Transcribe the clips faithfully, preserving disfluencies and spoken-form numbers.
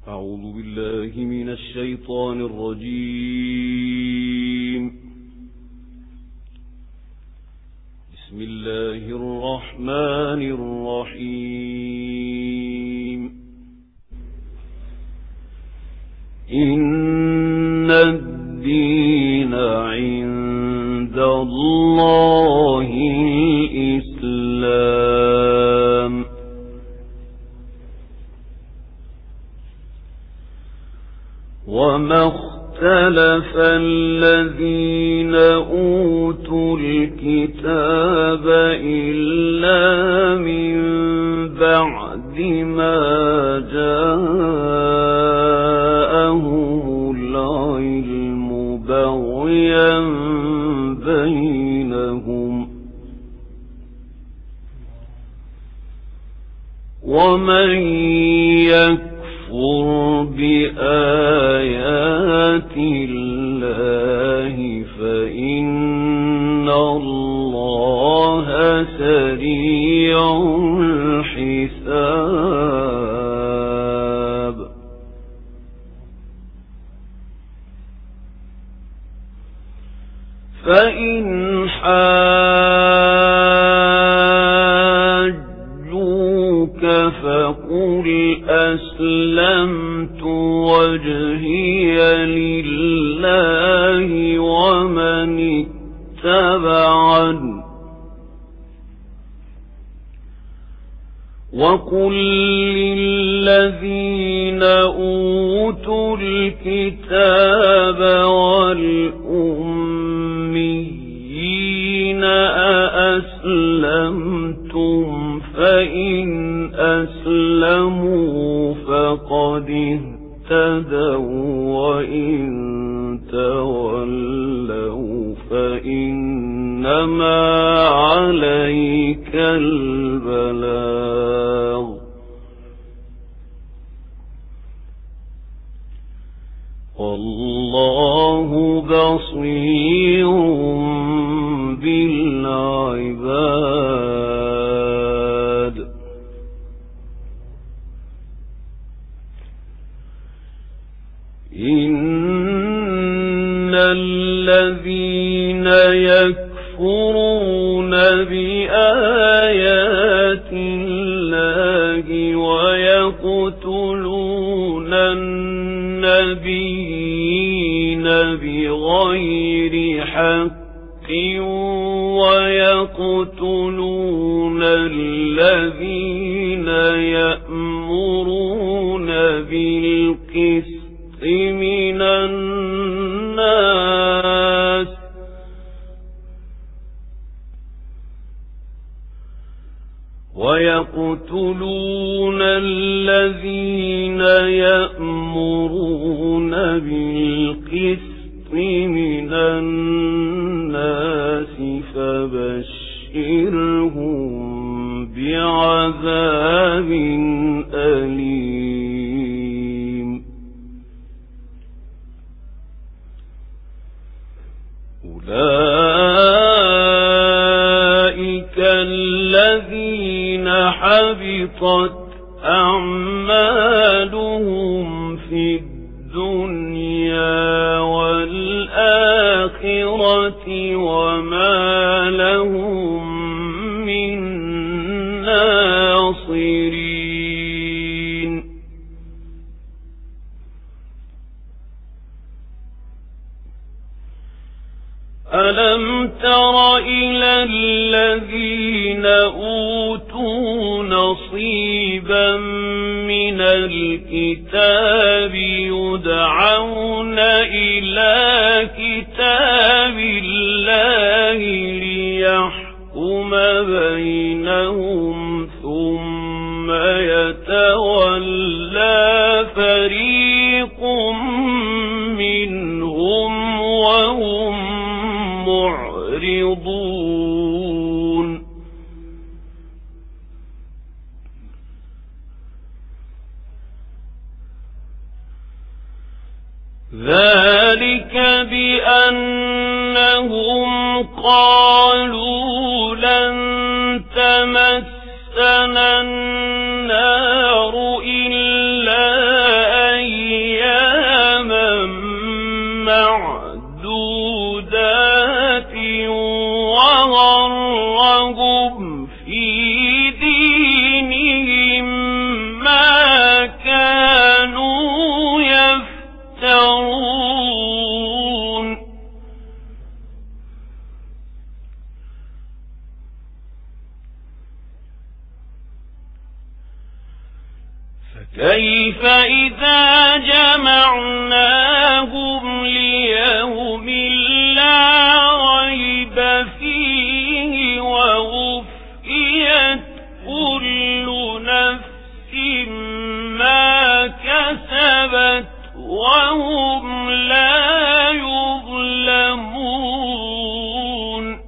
أعوذ بالله من الشيطان الرجيم. بسم الله الرحمن الرحيم. إن الدين عند الله الإسلام. وما اختلف الذين أوتوا الكتاب إلا من بعد ما جاءهم العلم بغيا بينهم. ومن يكفر بآيات الله فإن الله سريع الحساب. فإن حاجوك فقل أسلمت وجهي لله ومن اتبعني وقل للذين أوتوا الكتاب والأميين أأسلمتم فإن أسلموا فقد اهتدوا وإن تولوا فإنما عليك البلاغ. والله بصير بالعباد. إن الذين يكفرون بآيات الله ويقتلون النبيين بغير حق ويقتلون الذين يأمرون بالقسط من الناس ويقتلون الذين يأمرون بالقسط من الناس فبشرهم بعذاب أليم. أولئك الذين حبطت أعمالهم في الدنيا والآخرة وما لهم من ناصرين. ألم تر إلى الذين أوتوا نصيبا من الكتاب يدعون إلى كتاب الله ليحكم بينهم ثم يتولى فريق منهم وهم معرضون. ذلك بأنهم قالوا لن تمسنا النار إلا فإذا جمعناهم ليوم لا ريب فيه ووفيت كل نفس ما كسبت وهم لا يظلمون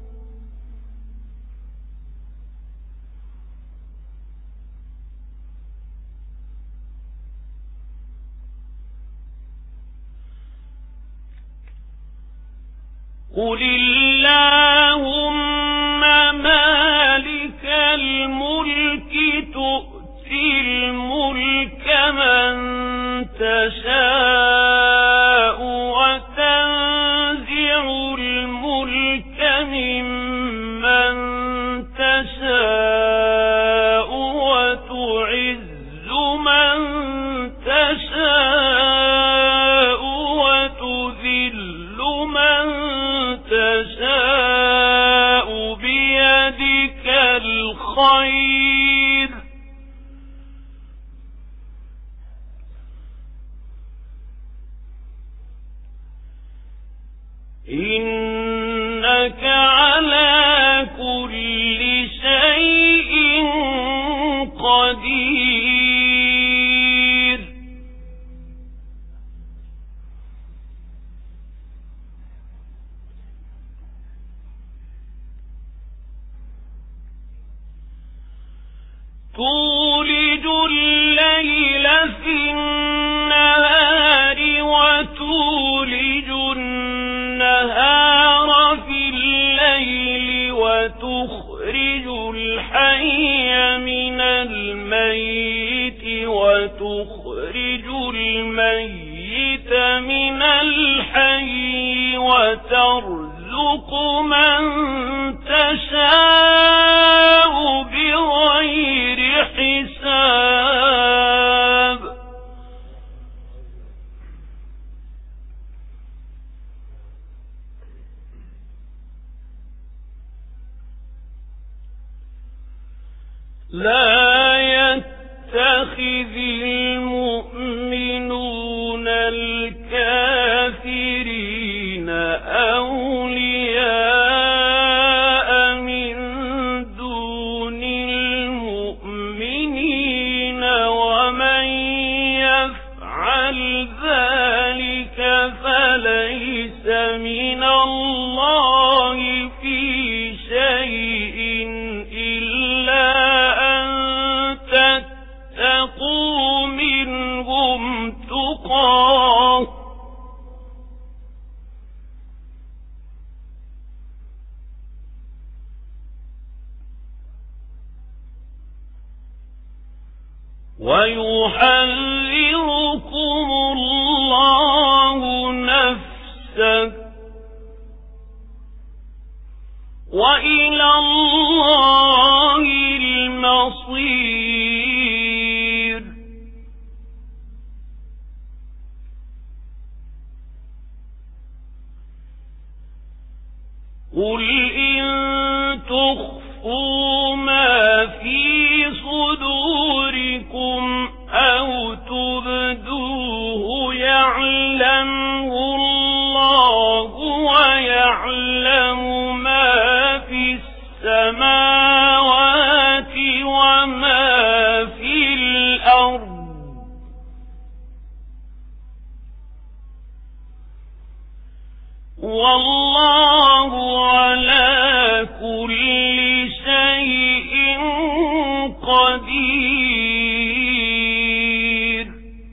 قل اللهم مالك الملك تؤتي الملك من تشاء وتنزع الملك ممن تشاء وتعز من تشاء وتذل من تشاء بيدك الخير إنك على كل شيء قدير تولج الليل في النهار وتولج النهار في الليل وتخرج الحي من الميت وتخرج الميت من الحي وترزق من تشاء بغير حساب لا يتخذ المؤمنون الكافرين أولياء من دون المؤمنين ومن يفعل ذلك فليس من الله في شيء إلا أن تتقوا منهم تقاه ويحذركم الله نفسه وإلى الله المصير قل إن تخفوا ما في صدوركم أو تبدوه يعلمه الله ويعلم ما في السماوات وما في الأرض والله على كل شيء قدير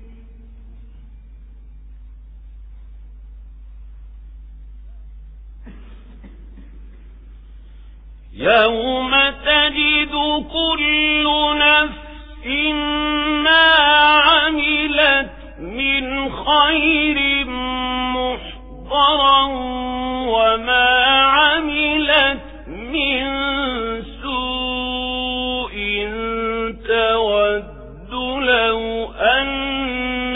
يوم تجد كل نفس ما عملت من خير محضرا وما عملت من سوء تود لو أن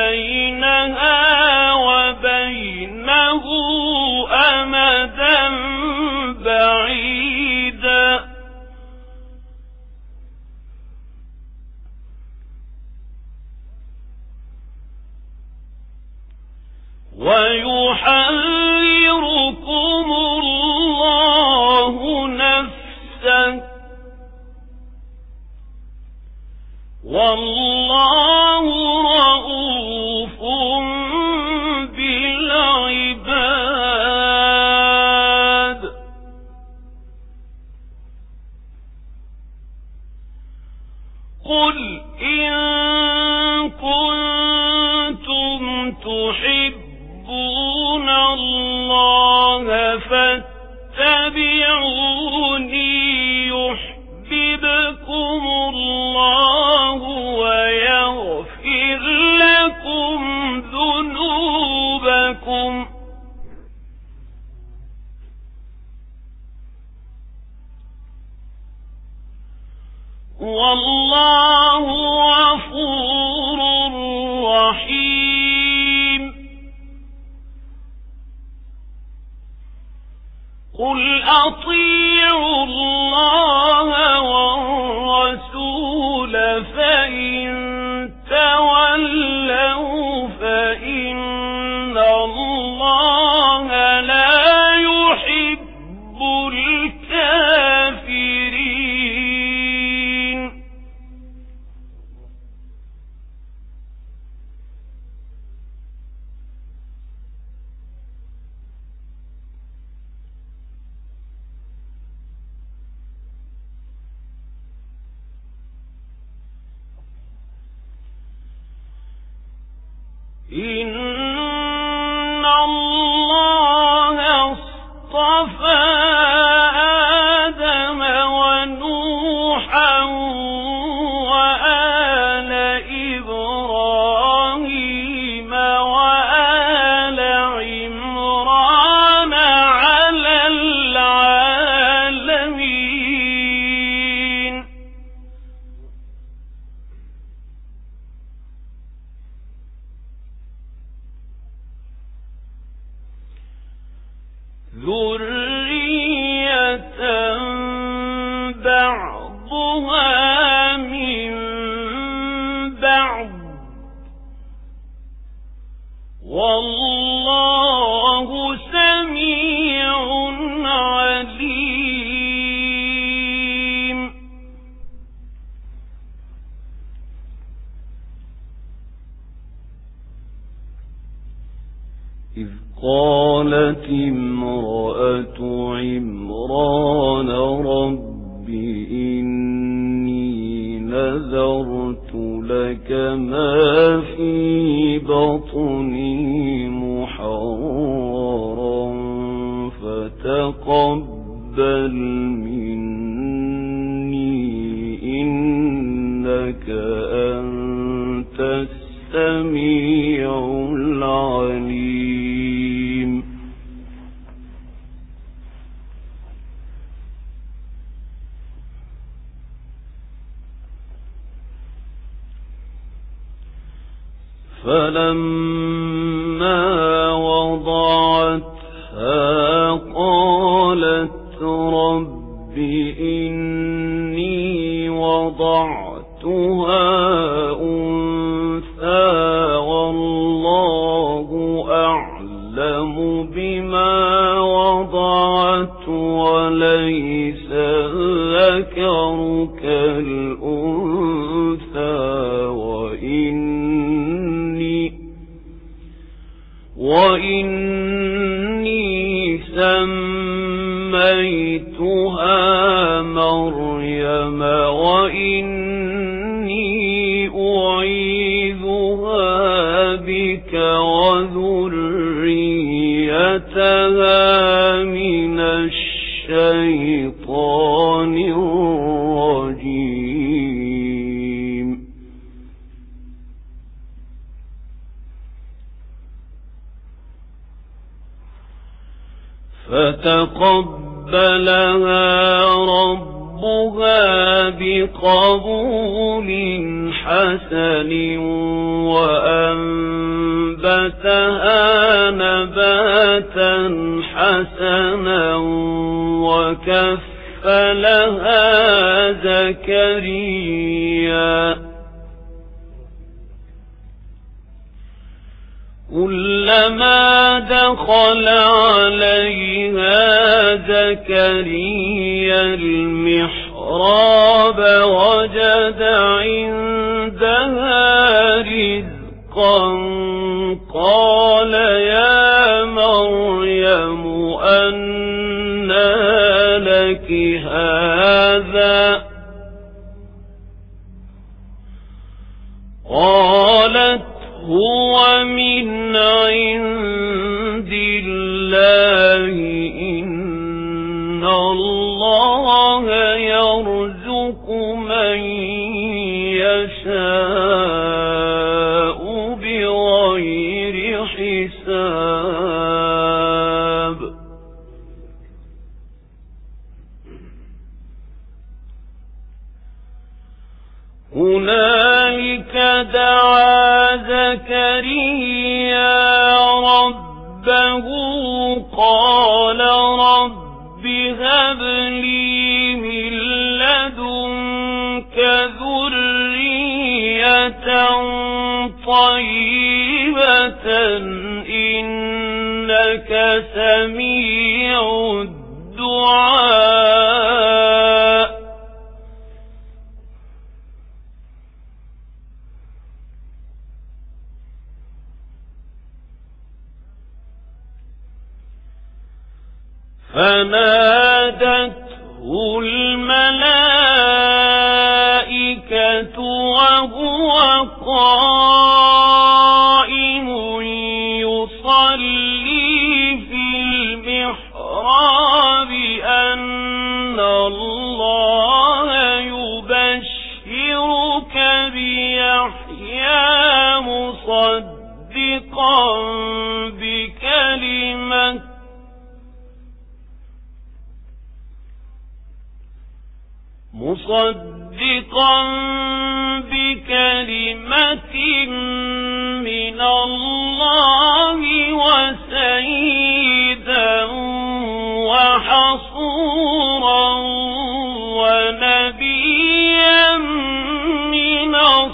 بينها وبينه أمدا بعيدا ويحذركم الله نفسه والله رؤوف بالعباد. قل إن كنتم تحبون الله فاتبعوني يحببكم الله ويغفر لكم ذنوبكم والله غفور رحيم. قل أطيعوا الله والرسول فإن تولوا فإن الله لا يحب الكافرين. إن الله اصطفى آدم ونوحا وآل إبراهيم وآل عمران على العالمين. ذرية بعضها من بعض والله سميع عليم. إذ قالت امرأة عمران رب إني نذرت لك ما في بطني محررا فتقبل مني إنك أنت السميع العليم. فلما وضعتها قالت رب إني وضعتها أنثى والله أعلم بما وضعت وليس الذكر كالأنثى وإني وإني سميتها مريم وإني أعيذها بك وذريتها من الشيطان الرجيم. فتقبلها ربها بقبول حسن وأنبتها نباتا حسنا وكفلها زكريا كلما دخل عليها زكريا المحراب وجد عندها رزقا قال يا مريم أنى لك هذا قالت هو من عند الله إن الله يرزق من يشاء بغير حساب هنالك دعا زكريا ربه قال رب هب لي من لدنك ذرية طيبة إنك سميع الدعاء فنادته الملائكة وهو قائم يصلي في المحراب أن الله يبشرك بيحيى مصدقا بكلمة مصدقا بكلمة من الله وسيدا وحصورا ونبيا من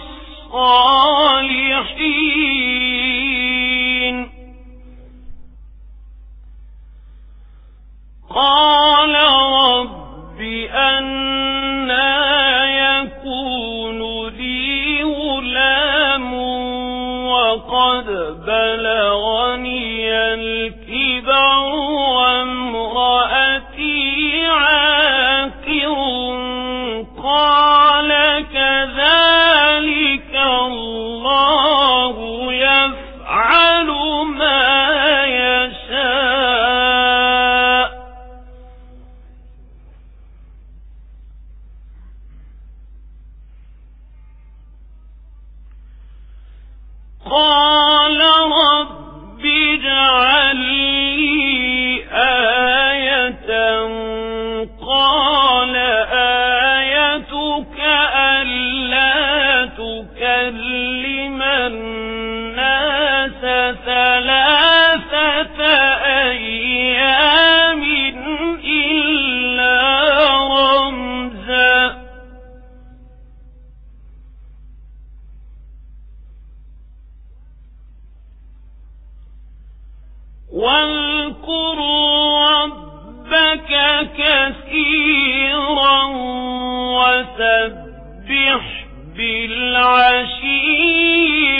الصالحين قال رب أنى يكون لي غلام وقد بلغني الكبر وامرأتي عاقر قال كذلك الله يفعل ما يشاء قال رب اجعل لي آية قال آيتك ألا تكلم الناس ثلاثة أيام إلا رمزا واذكر ربك كثيرا وسبح بالعشي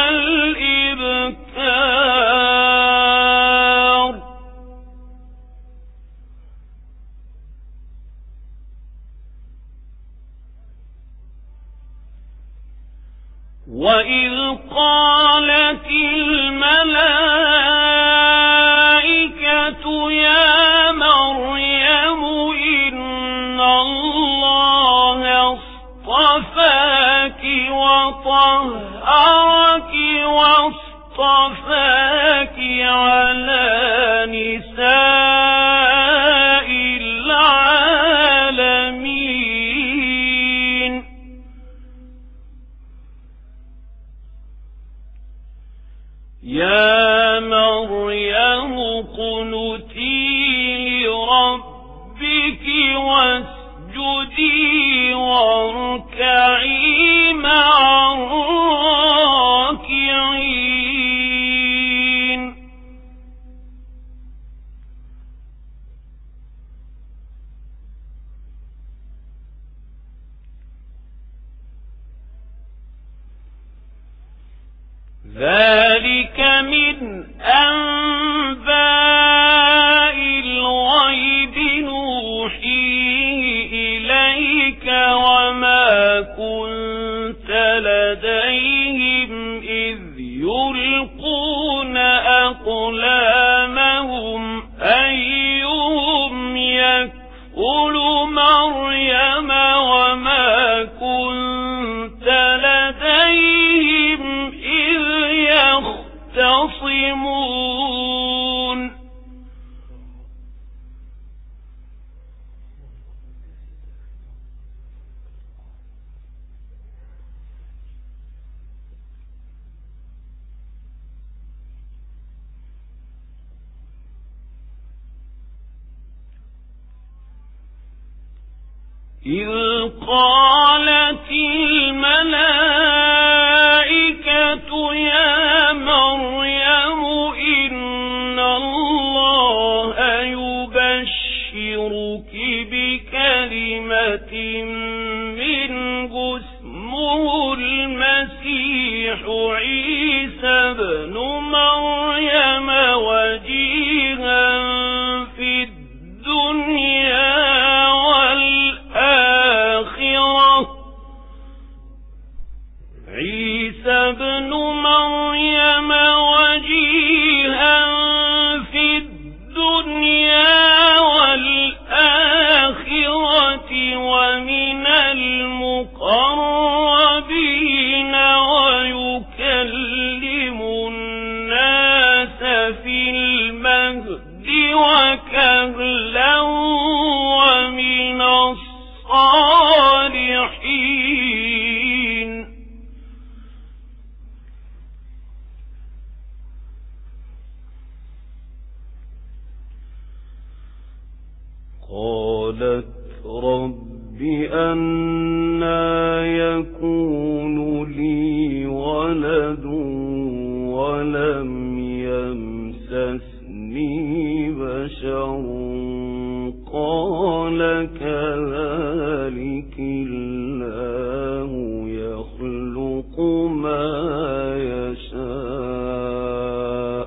والإبكار وإذ قالت الملائكة يا مريم إن الله اصطفاك وطهرك واصطفاك على نساء العالمين يا مريم اقنتي لربك واسجدي واركعي مع الراكعين ذلك من أنباء الغيب نوحيه إليك وما كنت لديهم إذ يلقون أقلامهم أيهم يكفل مريم وما كنت لديهم إذ يختصمون إذ قالت الملائكة يا مريم إن الله يبشرك بكلمة منه اسمه المسيح عيسى ابن مريم وجيها في الدنيا عيسى ابن مريم وجيها في الدنيا والآخرة ومن المقربين ويكلم الناس في المهد وكهلا ومن الصالحين. قالت رب أنى يكون لي ولد ولم يمسسني بشر قال كذلك الله يخلق ما يشاء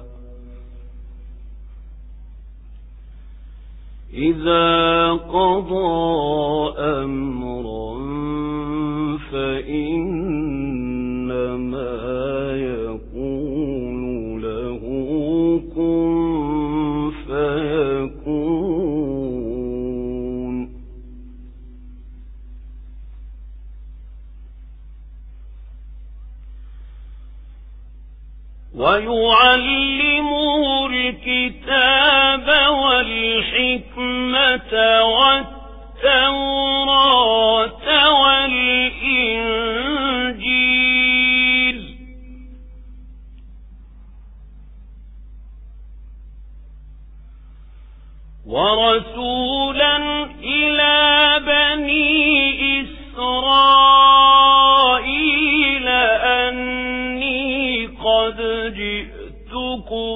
إذا قضى أمرا فإنما يقول له كن فيكون. ويعلمه الكتاب والحكمة والتوراة والإنجيل ورسولا إلى بني إسرائيل أني قد جئتكم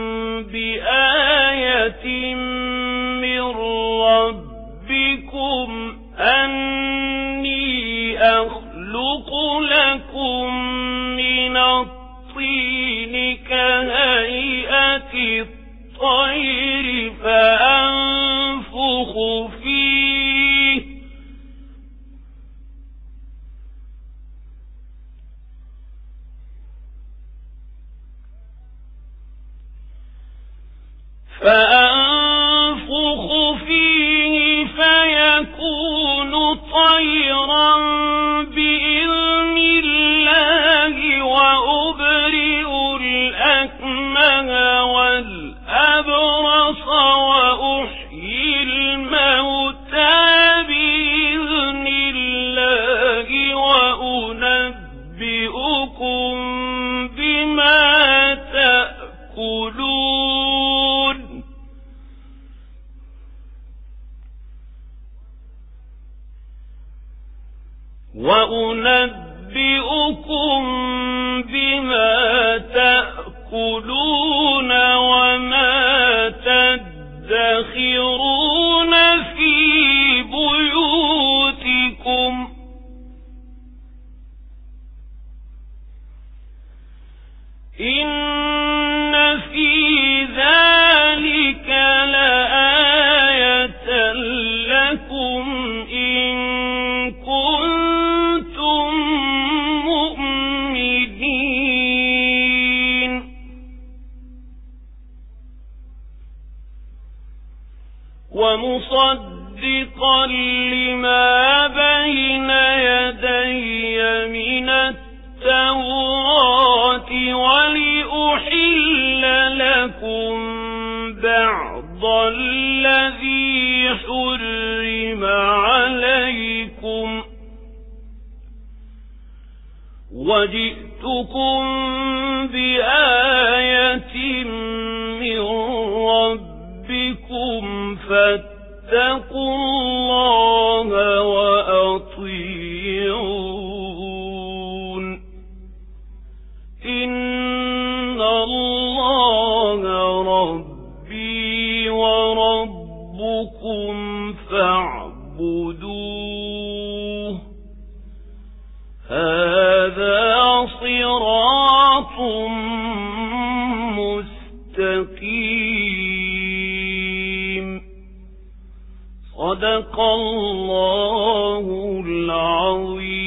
بآية من ربكم أني أخلق لكم من الطين كهيئة الطير فأنفخ فيه فأنفخ فيه فيكون طيرا بإذن الله وأبرئ الأكمه والأبرص وأحيي الموتى بإذن الله وأنبئكم بما تأكلون وأنبئكم بما تأكلون وما تدخرون في بيوتكم إن في ذلك لآية لكم إن كنتم مؤمنين ومصدقا لما بين يدي من التوراة ولأحل لكم بعض الذي حرم عليكم وجئتكم بآية من ربكم فاتقوا الله وأطيعون إن الله ربي وربكم فاعبدوه هذا صراط مستقيم صدق الله العظيم.